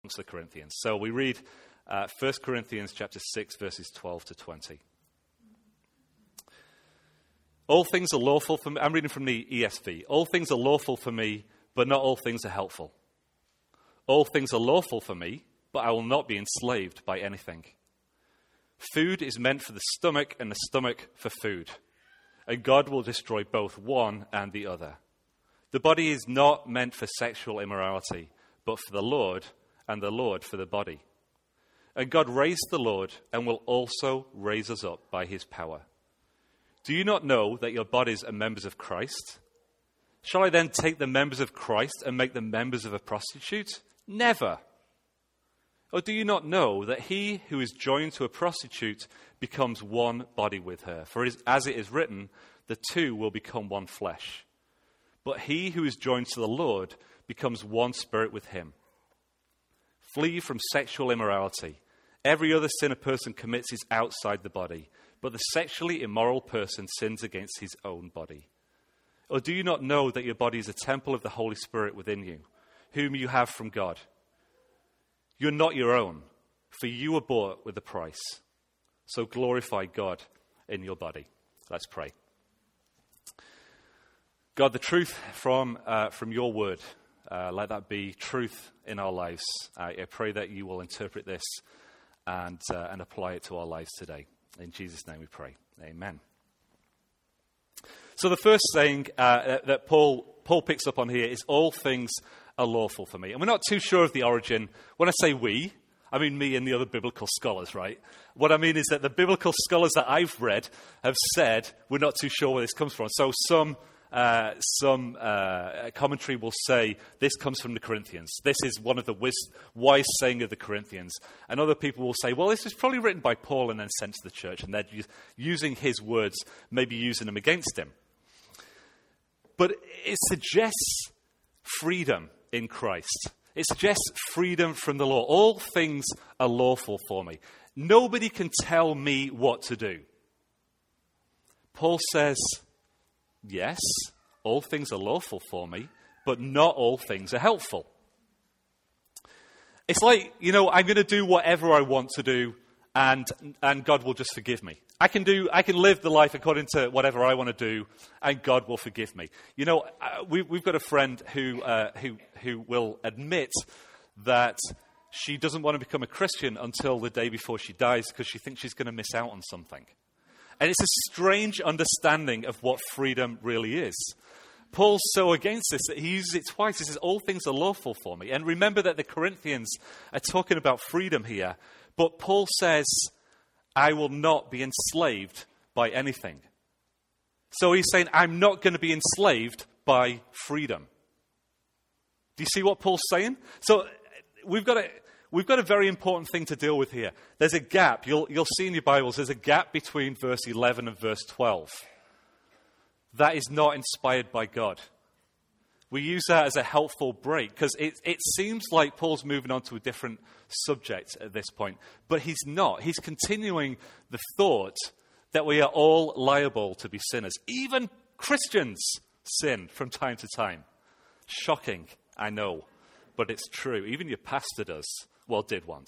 the Corinthians. So we read 1 Corinthians chapter 6, verses 12 to 20. All things are lawful for me. I'm reading from the ESV. All things are lawful for me, but not all things are helpful. All things are lawful for me, but I will not be enslaved by anything. Food is meant for the stomach, and the stomach for food. And God will destroy both one and the other. The body is not meant for sexual immorality, but for the Lord, and the Lord for the body. And God raised the Lord and will also raise us up by his power. Do you not know that your bodies are members of Christ? Shall I then take the members of Christ and make them members of a prostitute? Never. Or do you not know that he who is joined to a prostitute becomes one body with her? For as it is written, the two will become one flesh. But he who is joined to the Lord becomes one spirit with him. Flee from sexual immorality. Every other sin a person commits is outside the body, but the sexually immoral person sins against his own body. Or do you not know that your body is a temple of the Holy Spirit within you, whom you have from God? You're not your own, for you were bought with a price. So glorify God in your body. Let's pray. God, the truth from your word, let that be truth in our lives. I pray that you will interpret this and apply it to our lives today. In Jesus' name we pray. Amen. So the first saying that Paul picks up on here is all things are lawful for me. And we're not too sure of the origin. When I say we, I mean me and the other biblical scholars, right? What I mean is that the biblical scholars that I've read have said we're not too sure where this comes from. So some commentary will say this comes from the Corinthians. This is one of the wise saying of the Corinthians. And other people will say, well, this was probably written by Paul and then sent to the church, and they're using his words, maybe using them against him. But it suggests freedom in Christ. It suggests freedom from the law. All things are lawful for me. Nobody can tell me what to do. Paul says, yes, all things are lawful for me, but not all things are helpful. It's like, I'm going to do whatever I want to do, and God will just forgive me. I can live the life according to whatever I want to do, and God will forgive me. We've got a friend who will admit that she doesn't want to become a Christian until the day before she dies because she thinks she's going to miss out on something. And it's a strange understanding of what freedom really is. Paul's so against this that he uses it twice. He says, all things are lawful for me. And remember that the Corinthians are talking about freedom here. But Paul says, I will not be enslaved by anything. So he's saying, I'm not going to be enslaved by freedom. Do you see what Paul's saying? So we've got a very important thing to deal with here. There's a gap. You'll see in your Bibles, there's a gap between verse 11 and verse 12. That is not inspired by God. We use that as a helpful break because it seems like Paul's moving on to a different subject at this point. But he's not. He's continuing the thought that we are all liable to be sinners. Even Christians sin from time to time. Shocking, I know, but it's true. Even your pastor does. Well, did once.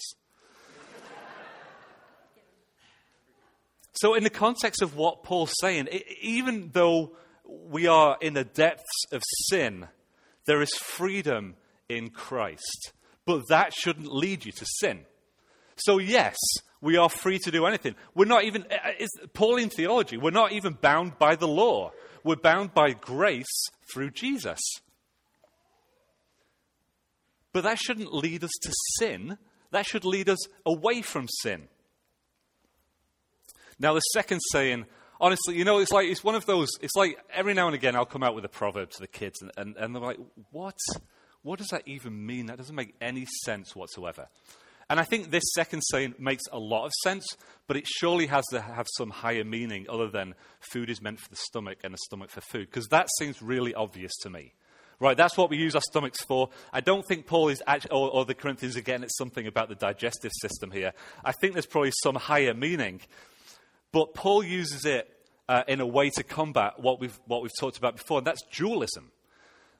So in the context of what Paul's saying, even though we are in the depths of sin, there is freedom in Christ. But that shouldn't lead you to sin. So yes, we are free to do anything. We're not even, it's Pauline theology, we're not even bound by the law. We're bound by grace through Jesus. But that shouldn't lead us to sin. That should lead us away from sin. Now, the second saying, honestly, it's one of those, it's like every now and again I'll come out with a proverb to the kids and they're like, what? What does that even mean? That doesn't make any sense whatsoever. And I think this second saying makes a lot of sense, but it surely has to have some higher meaning other than food is meant for the stomach and the stomach for food, because that seems really obvious to me. Right, that's what we use our stomachs for. I don't think Paul is actually, or the Corinthians are getting at something about the digestive system here. I think there's probably some higher meaning. But Paul uses it in a way to combat what we've talked about before, and that's dualism.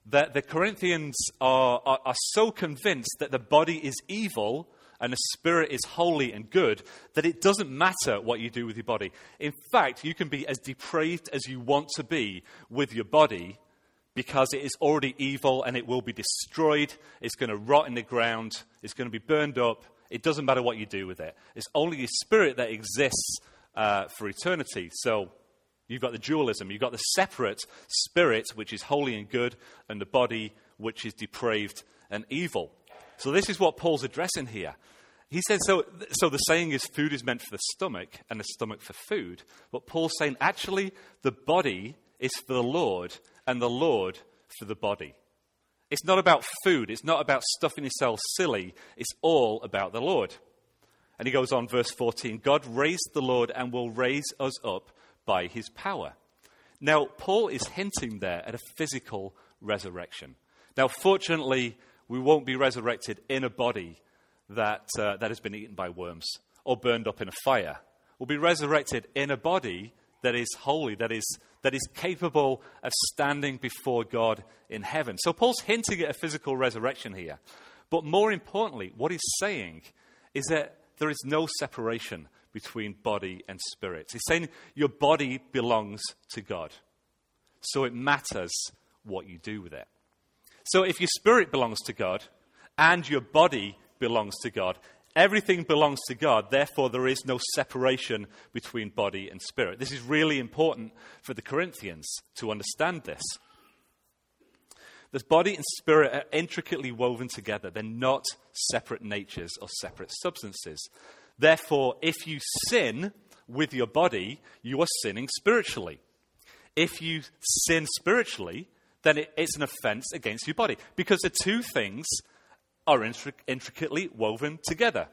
that the Corinthians are so convinced that the body is evil and the spirit is holy and good that it doesn't matter what you do with your body. In fact, you can be as depraved as you want to be with your body because it is already evil and it will be destroyed. It's going to rot in the ground. It's going to be burned up. It doesn't matter what you do with it. It's only your spirit that exists for eternity. So you've got the dualism. You've got the separate spirit, which is holy and good, and the body, which is depraved and evil. So this is what Paul's addressing here. He says, so the saying is food is meant for the stomach and the stomach for food. But Paul's saying, actually, the body is for the Lord and the Lord for the body. It's not about food. It's not about stuffing yourself silly. It's all about the Lord. And he goes on, verse 14, God raised the Lord and will raise us up by his power. Now, Paul is hinting there at a physical resurrection. Now, fortunately, we won't be resurrected in a body that has been eaten by worms or burned up in a fire. We'll be resurrected in a body that is holy, that is capable of standing before God in heaven. So Paul's hinting at a physical resurrection here. But more importantly, what he's saying is that there is no separation between body and spirit. He's saying your body belongs to God. So it matters what you do with it. So if your spirit belongs to God and your body belongs to God, everything belongs to God. Therefore, there is no separation between body and spirit. This is really important for the Corinthians to understand this. The body and spirit are intricately woven together. They're not separate natures or separate substances. Therefore, if you sin with your body, you are sinning spiritually. If you sin spiritually, then it's an offense against your body, because the two things are intricately woven together.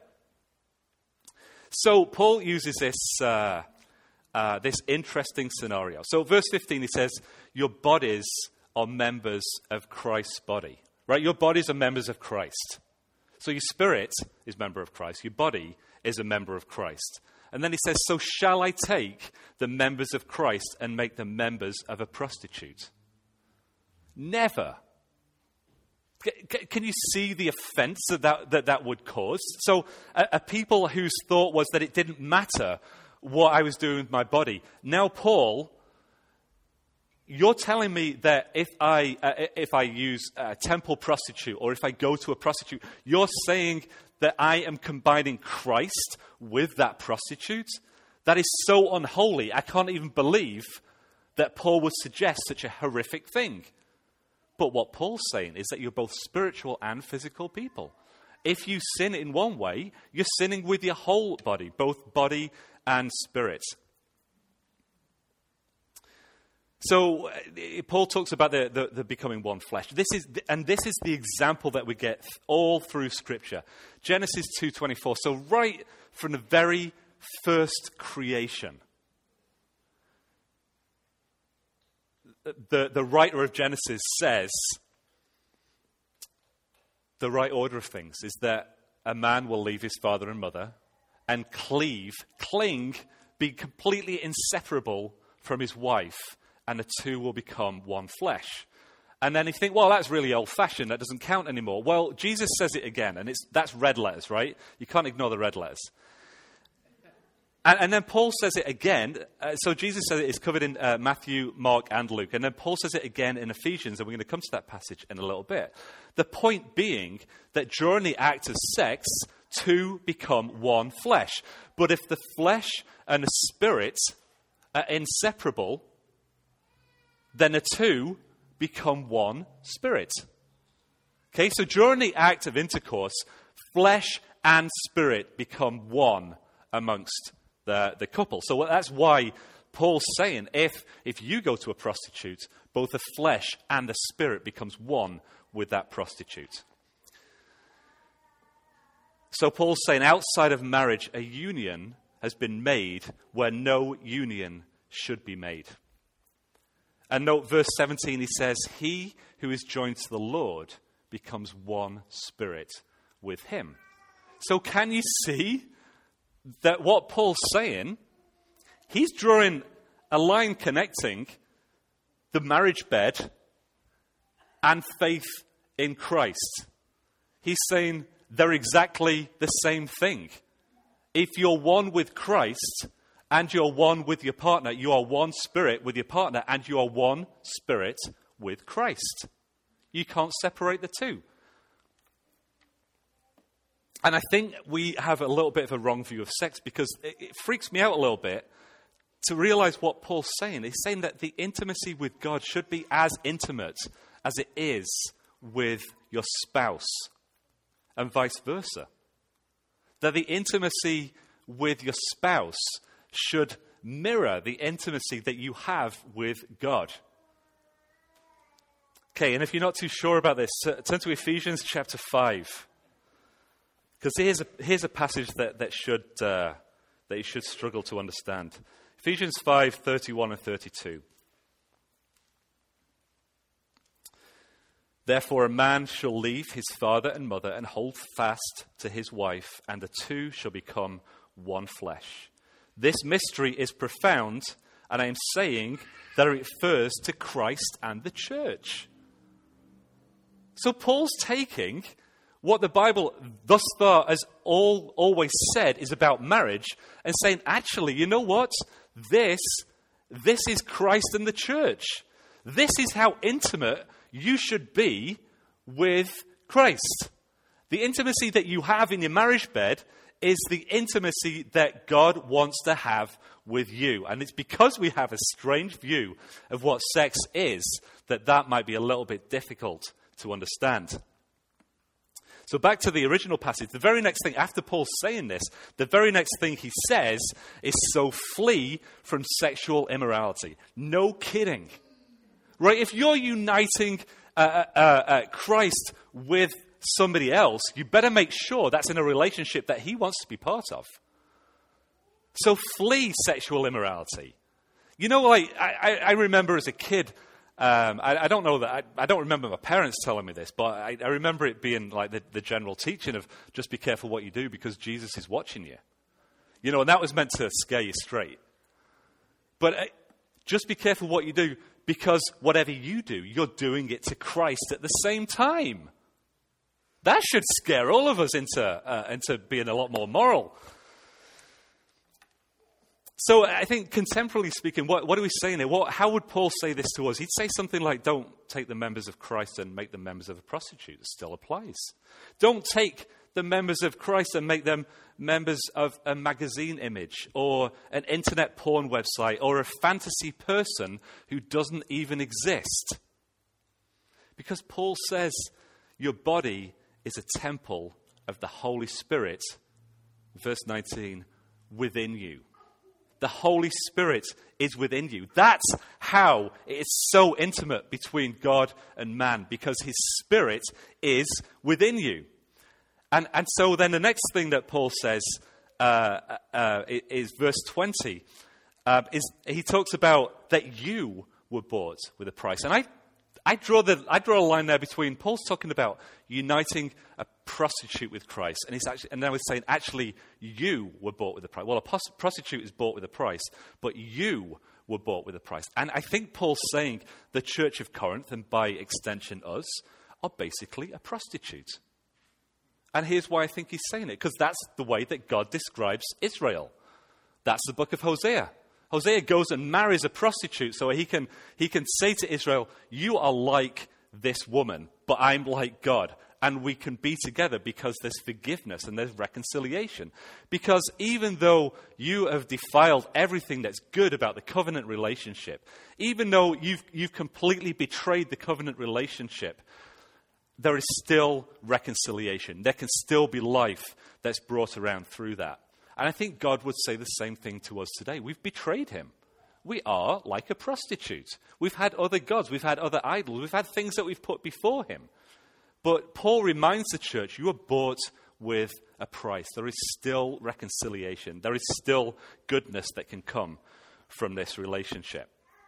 So Paul uses this interesting scenario. So verse 15, he says, your bodies are members of Christ's body. Right? Your bodies are members of Christ. So your spirit is a member of Christ. Your body is a member of Christ. And then he says, so shall I take the members of Christ and make them members of a prostitute? Never. Can you see the offense that would cause? So a people whose thought was that it didn't matter what I was doing with my body. Now, Paul, you're telling me that if I use a temple prostitute or if I go to a prostitute, you're saying that I am combining Christ with that prostitute? That is so unholy. I can't even believe that Paul would suggest such a horrific thing. But what Paul's saying is that you're both spiritual and physical people. If you sin in one way, you're sinning with your whole body, both body and spirit. So Paul talks about the becoming one flesh. This is the example that we get all through Scripture. Genesis 2:24. So right from the very first creation, the writer of Genesis says the right order of things is that a man will leave his father and mother and cling, be completely inseparable from his wife, and the two will become one flesh. And then you think, well, that's really old-fashioned. That doesn't count anymore. Well, Jesus says it again, and that's red letters, right? You can't ignore the red letters. And then Paul says it again. So Jesus says it's covered in Matthew, Mark, and Luke. And then Paul says it again in Ephesians, and we're going to come to that passage in a little bit. The point being that during the act of sex, two become one flesh. But if the flesh and the spirit are inseparable, then the two become one spirit. Okay, so during the act of intercourse, flesh and spirit become one amongst the couple. So that's why Paul's saying if you go to a prostitute, both the flesh and the spirit becomes one with that prostitute. So Paul's saying outside of marriage, a union has been made where no union should be made. And note verse 17, he says, he who is joined to the Lord becomes one spirit with him. So can you see that what Paul's saying, he's drawing a line connecting the marriage bed and faith in Christ. He's saying they're exactly the same thing. If you're one with Christ and you're one with your partner, you are one spirit with your partner and you are one spirit with Christ. You can't separate the two. And I think we have a little bit of a wrong view of sex because it freaks me out a little bit to realize what Paul's saying. He's saying that the intimacy with God should be as intimate as it is with your spouse and vice versa. That the intimacy with your spouse should mirror the intimacy that you have with God. Okay, and if you're not too sure about this, turn to Ephesians chapter 5. Because here's a passage that you should struggle to understand. Ephesians 5:31 and 32. Therefore a man shall leave his father and mother and hold fast to his wife, and the two shall become one flesh. This mystery is profound, and I am saying that it refers to Christ and the church. So Paul's taking what the Bible thus far has always said is about marriage and saying, actually, you know what? This is Christ and the church. This is how intimate you should be with Christ. The intimacy that you have in your marriage bed is the intimacy that God wants to have with you. And it's because we have a strange view of what sex is that might be a little bit difficult to understand. So back to the original passage, the very next thing, after Paul's saying this, the very next thing he says is, so flee from sexual immorality. No kidding. Right? If you're uniting Christ with somebody else, you better make sure that's in a relationship that he wants to be part of. So flee sexual immorality. You know, like, I remember as a kid, I don't know that, I don't remember my parents telling me this, but I remember it being like the general teaching of just be careful what you do because Jesus is watching you. You know, and that was meant to scare you straight. But just be careful what you do because whatever you do, you're doing it to Christ at the same time. That should scare all of us into being a lot more moral. So I think contemporarily speaking, what are we saying here? How would Paul say this to us? He'd say something like, don't take the members of Christ and make them members of a prostitute. It still applies. Don't take the members of Christ and make them members of a magazine image or an internet porn website or a fantasy person who doesn't even exist. Because Paul says your body is a temple of the Holy Spirit, verse 19, within you. The Holy Spirit is within you. That's how it is so intimate between God and man, because his Spirit is within you. And so then the next thing that Paul says is verse 20. Is he talks about that you were bought with a price. And I draw a line there between Paul's talking about uniting a prostitute with Christ, and now he's saying actually you were bought with a price. Well, a prostitute is bought with a price, but you were bought with a price. And I think Paul's saying the Church of Corinth, and by extension us, are basically a prostitute. And here's why I think he's saying it, because that's the way that God describes Israel. That's the book of Hosea. Hosea goes and marries a prostitute so he can say to Israel, you are like this woman, but I'm like God. And we can be together because there's forgiveness and there's reconciliation. Because even though you have defiled everything that's good about the covenant relationship, even though you've completely betrayed the covenant relationship, there is still reconciliation. There can still be life that's brought around through that. And I think God would say the same thing to us today. We've betrayed him. We are like a prostitute. We've had other gods. We've had other idols. We've had things that we've put before him. But Paul reminds the church, you are bought with a price. There is still reconciliation. There is still goodness that can come from this relationship.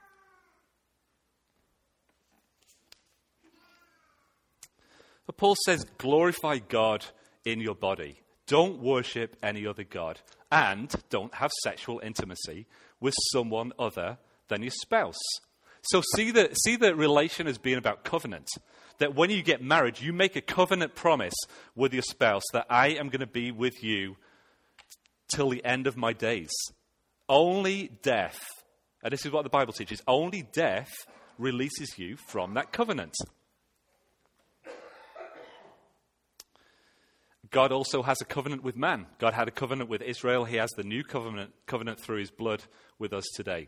But Paul says, glorify God in your body. Don't worship any other god. And don't have sexual intimacy with someone other than your spouse. So see the relation as being about covenant. That when you get married, you make a covenant promise with your spouse that I am going to be with you till the end of my days. Only death, and this is what the Bible teaches, only death releases you from that covenant. God also has a covenant with man. God had a covenant with Israel. He has the new covenant through his blood with us today.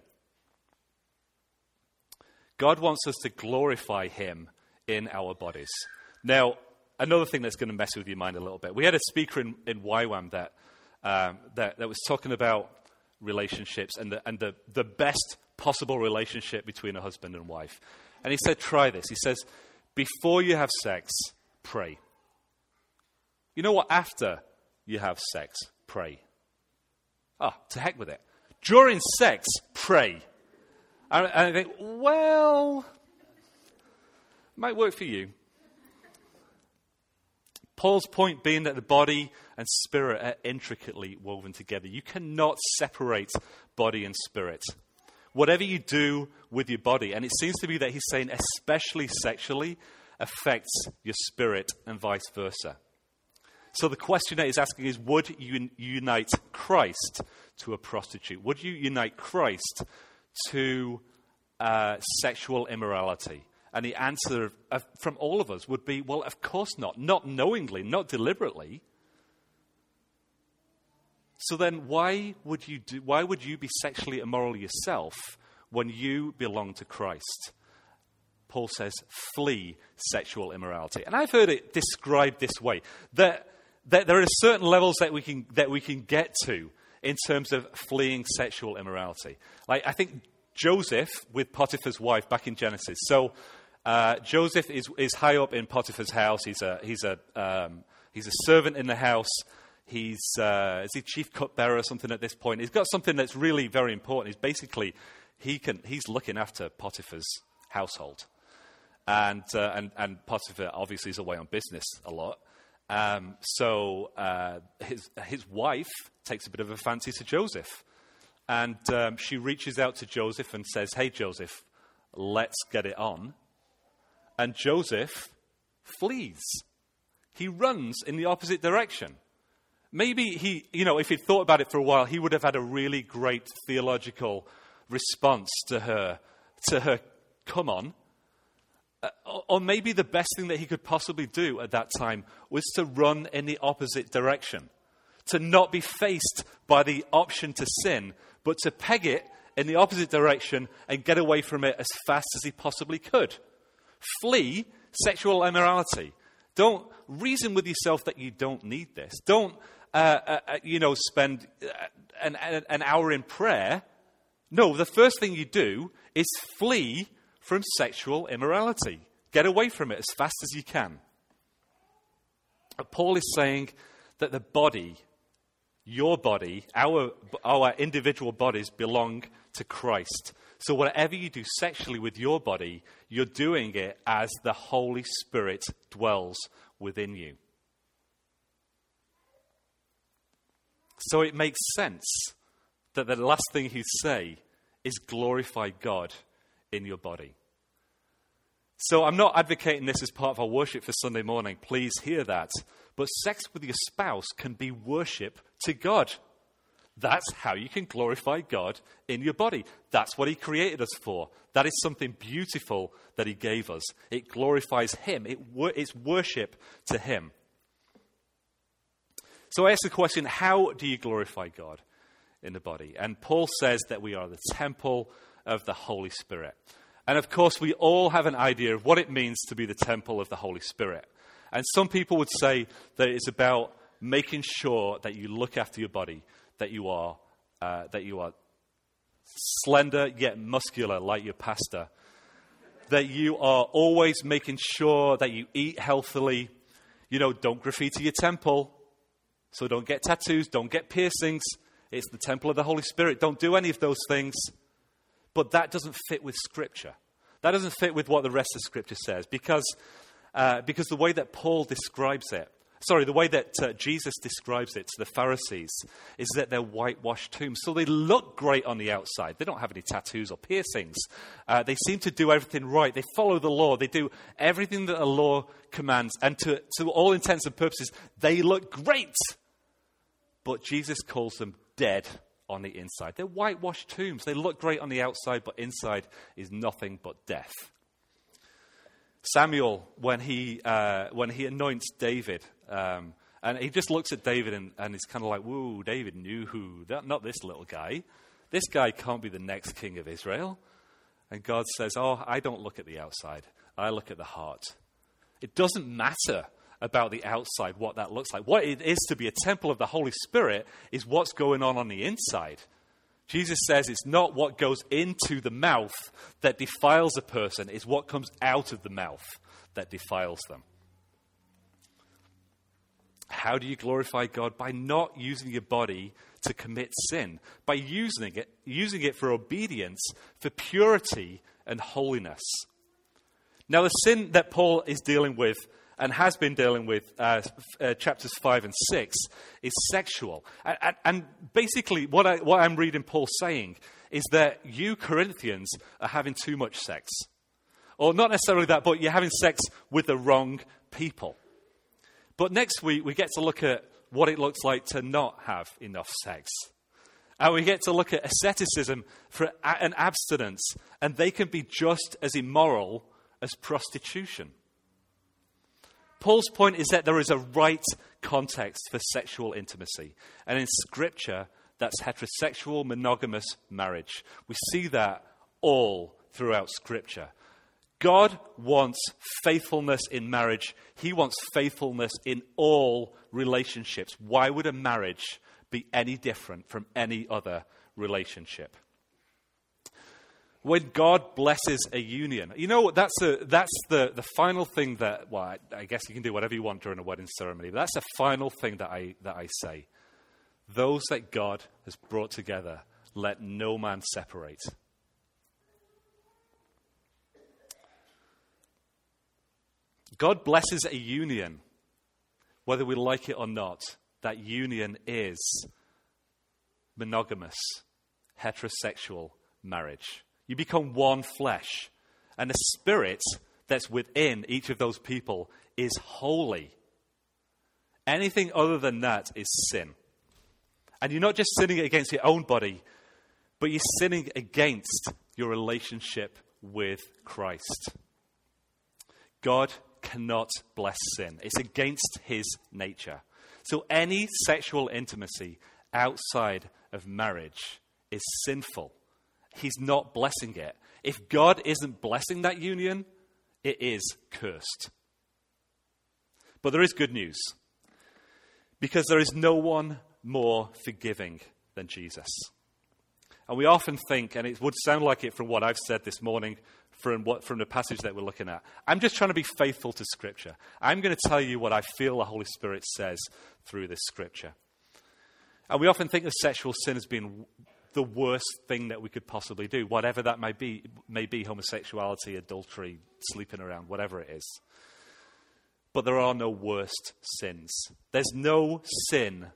God wants us to glorify him in our bodies. Now, another thing that's going to mess with your mind a little bit. We had a speaker in YWAM that was talking about relationships and the best possible relationship between a husband and wife. And he said, try this. He says, before you have sex, pray. You know what? After you have sex, pray. To heck with it. During sex, pray. And I think, well, might work for you. Paul's point being that the body and spirit are intricately woven together. You cannot separate body and spirit. Whatever you do with your body, and it seems to be that he's saying especially sexually, affects your spirit and vice versa. So the question that he's asking is, would you unite Christ to a prostitute? Would you unite Christ to sexual immorality? And the answer from all of us would be, well, of course not. Not knowingly, not deliberately. So then why would you be sexually immoral yourself when you belong to Christ? Paul says, flee sexual immorality. And I've heard it described this way, that there are certain levels that we can get to in terms of fleeing sexual immorality. Like, I think Joseph with Potiphar's wife back in Genesis. So Joseph is high up in Potiphar's house. He's a servant in the house. Is he chief cupbearer or something at this point? He's got something that's really very important. He's looking after Potiphar's household, and Potiphar obviously is away on business a lot. So his wife takes a bit of a fancy to Joseph, and she reaches out to Joseph and says, "Hey, Joseph, let's get it on." And Joseph flees. He runs in the opposite direction. Maybe if he'd thought about it for a while, he would have had a really great theological response to her, come on. Or maybe the best thing that he could possibly do at that time was to run in the opposite direction. To not be faced by the option to sin, but to peg it in the opposite direction and get away from it as fast as he possibly could. Flee sexual immorality. Don't reason with yourself that you don't need this. Don't, spend an hour in prayer. No, the first thing you do is flee from sexual immorality. Get away from it as fast as you can. Paul is saying that the body, your body, our individual bodies belong to Christ. So whatever you do sexually with your body, you're doing it as the Holy Spirit dwells within you. So it makes sense that the last thing he'd say is glorify God in your body. So I'm not advocating this as part of our worship for Sunday morning. Please hear that. But sex with your spouse can be worship to God. That's how you can glorify God in your body. That's what he created us for. That is something beautiful that he gave us. It glorifies him. It's worship to him. So I ask the question, how do you glorify God in the body? And Paul says that we are the temple of the Holy Spirit. And of course, we all have an idea of what it means to be the temple of the Holy Spirit. And some people would say that it's about making sure that you look after your body, that you are slender yet muscular like your pastor, that you are always making sure that you eat healthily. Don't graffiti your temple, so don't get tattoos, don't get piercings. It's the temple of the Holy Spirit. Don't do any of those things. But that doesn't fit with Scripture. That doesn't fit with what the rest of Scripture says, because the way that Paul describes it, the way that Jesus describes it to the Pharisees is that they're whitewashed tombs. So they look great on the outside. They don't have any tattoos or piercings. They seem to do everything right. They follow the law. They do everything that the law commands. And to all intents and purposes, they look great. But Jesus calls them dead on the inside. They're whitewashed tombs. They look great on the outside, but inside is nothing but death. Samuel, when he anoints David, and he just looks at David and he's kind of like, whoa, David knew who, not this little guy. This guy can't be the next king of Israel. And God says, oh, I don't look at the outside. I look at the heart. It doesn't matter about the outside, what that looks like. What it is to be a temple of the Holy Spirit is what's going on the inside. Jesus says it's not what goes into the mouth that defiles a person, it's what comes out of the mouth that defiles them. How do you glorify God? By not using your body to commit sin, by using it for obedience, for purity and holiness. Now, the sin that Paul is dealing with and has been dealing with chapters 5 and 6 is sexual. And basically what I'm reading Paul saying is that you Corinthians are having too much sex. Or not necessarily that, but you're having sex with the wrong people. But next week we get to look at what it looks like to not have enough sex. And we get to look at asceticism and abstinence, and they can be just as immoral as prostitution. Paul's point is that there is a right context for sexual intimacy. And in Scripture, that's heterosexual, monogamous marriage. We see that all throughout Scripture. God wants faithfulness in marriage. He wants faithfulness in all relationships. Why would a marriage be any different from any other relationship? When God blesses a union, that's the final thing that, well, I guess you can do whatever you want during a wedding ceremony, but that's the final thing that I say. Those that God has brought together, let no man separate. God blesses a union, whether we like it or not. That union is monogamous, heterosexual marriage. You become one flesh. And the spirit that's within each of those people is holy. Anything other than that is sin. And you're not just sinning against your own body, but you're sinning against your relationship with Christ. God cannot bless sin. It's against his nature. So any sexual intimacy outside of marriage is sinful. He's not blessing it. If God isn't blessing that union, it is cursed. But there is good news, because there is no one more forgiving than Jesus. And we often think, and it would sound like it from what I've said this morning, from the passage that we're looking at, I'm just trying to be faithful to Scripture. I'm going to tell you what I feel the Holy Spirit says through this Scripture. And we often think of sexual sin as being the worst thing that we could possibly do, whatever that may be homosexuality, adultery, sleeping around, whatever it is. But there are no worst sins. There's no sin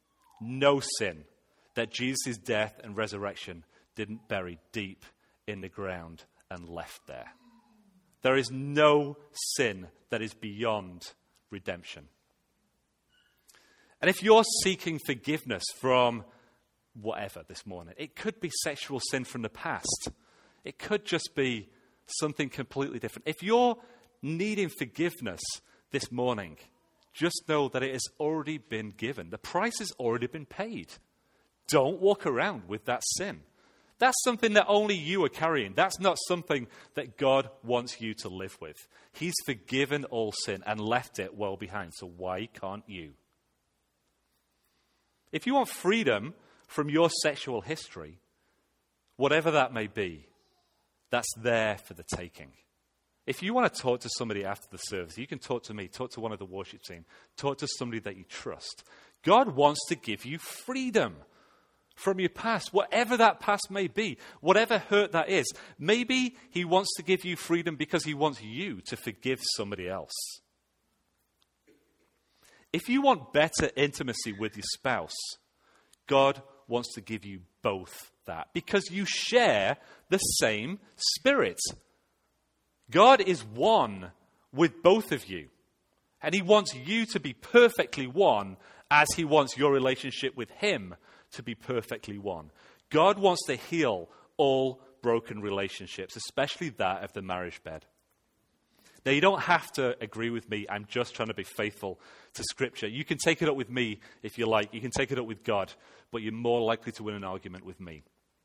that Jesus' death and resurrection didn't bury deep in the ground and left there. There is no sin that is beyond redemption. And if you're seeking forgiveness from whatever this morning, it could be sexual sin from the past. It could just be something completely different. If you're needing forgiveness this morning, just know that it has already been given. The price has already been paid. Don't walk around with that sin. That's something that only you are carrying. That's not something that God wants you to live with. He's forgiven all sin and left it well behind. So why can't you? If you want freedom from your sexual history, whatever that may be, that's there for the taking. If you want to talk to somebody after the service, you can talk to me, talk to one of the worship team, talk to somebody that you trust. God wants to give you freedom from your past, whatever that past may be, whatever hurt that is. Maybe he wants to give you freedom because he wants you to forgive somebody else. If you want better intimacy with your spouse, God wants to give you both that because you share the same Spirit. God is one with both of you, and he wants you to be perfectly one as he wants your relationship with him to be perfectly one. God wants to heal all broken relationships, especially that of the marriage bed. Now, you don't have to agree with me. I'm just trying to be faithful to Scripture. You can take it up with me if you like. You can take it up with God, but you're more likely to win an argument with me.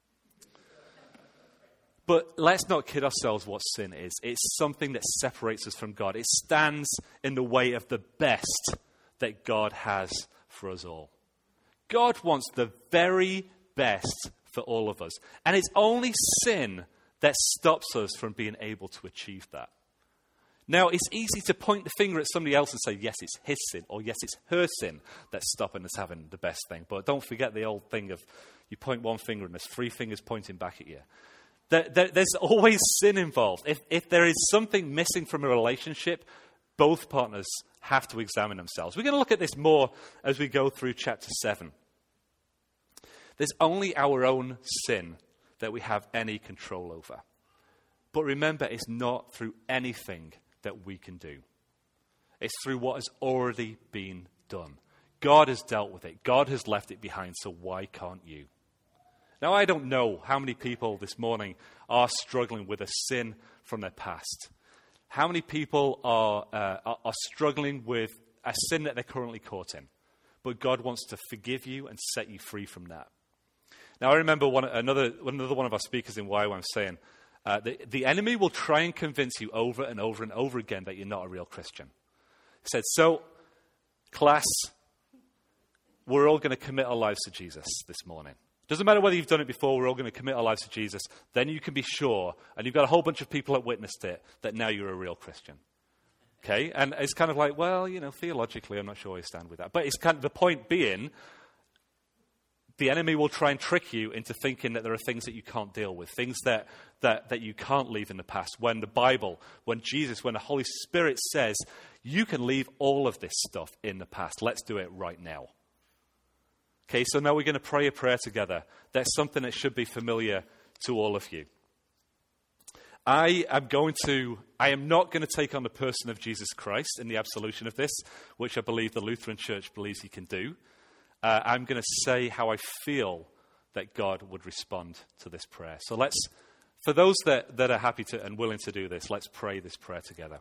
But let's not kid ourselves what sin is. It's something that separates us from God. It stands in the way of the best that God has for us all. God wants the very best for all of us. And it's only sin that stops us from being able to achieve that. Now, it's easy to point the finger at somebody else and say, yes, it's his sin, or yes, it's her sin that's stopping us having the best thing. But don't forget the old thing of you point one finger and there's three fingers pointing back at you. There's always sin involved. If there is something missing from a relationship, both partners have to examine themselves. We're going to look at this more as we go through chapter 7. There's only our own sin that we have any control over. But remember, it's not through anything that we can do. It's through what has already been done. God has dealt with it. God has left it behind, so why can't you? Now, I don't know how many people this morning are struggling with a sin from their past. How many people are struggling with a sin that they're currently caught in. But God wants to forgive you and set you free from that. Now, I remember another one of our speakers in YWAM saying, the enemy will try and convince you over and over and over again that you're not a real Christian. He said, so, class, we're all going to commit our lives to Jesus this morning. Doesn't matter whether you've done it before, we're all going to commit our lives to Jesus. Then you can be sure, and you've got a whole bunch of people that witnessed it, that now you're a real Christian. Okay? And it's kind of like, well, theologically, I'm not sure I stand with that. But it's kind of the point being, the enemy will try and trick you into thinking that there are things that you can't deal with, things that you can't leave in the past. When the Bible, when Jesus, when the Holy Spirit says, you can leave all of this stuff in the past. Let's do it right now. Okay, so now we're going to pray a prayer together. That's something that should be familiar to all of you. I am not going to take on the person of Jesus Christ in the absolution of this, which I believe the Lutheran Church believes he can do. I'm going to say how I feel that God would respond to this prayer. So for those that are happy to and willing to do this, let's pray this prayer together.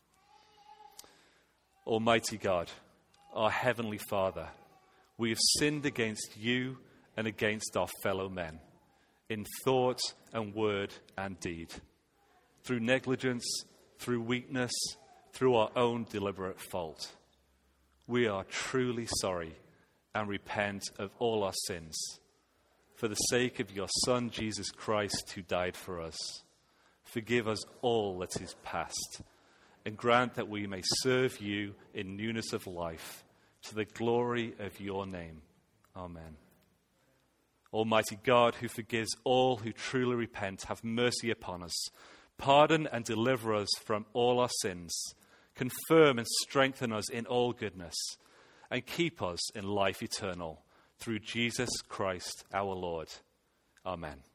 Almighty God, our Heavenly Father, we have sinned against you and against our fellow men in thought and word and deed, through negligence, through weakness, through our own deliberate fault. We are truly sorry and repent of all our sins for the sake of your Son, Jesus Christ, who died for us. Forgive us all that is past and grant that we may serve you in newness of life to the glory of your name. Amen. Almighty God, who forgives all who truly repent, have mercy upon us. Pardon and deliver us from all our sins. Confirm and strengthen us in all goodness. And keep us in life eternal. Through Jesus Christ our Lord. Amen.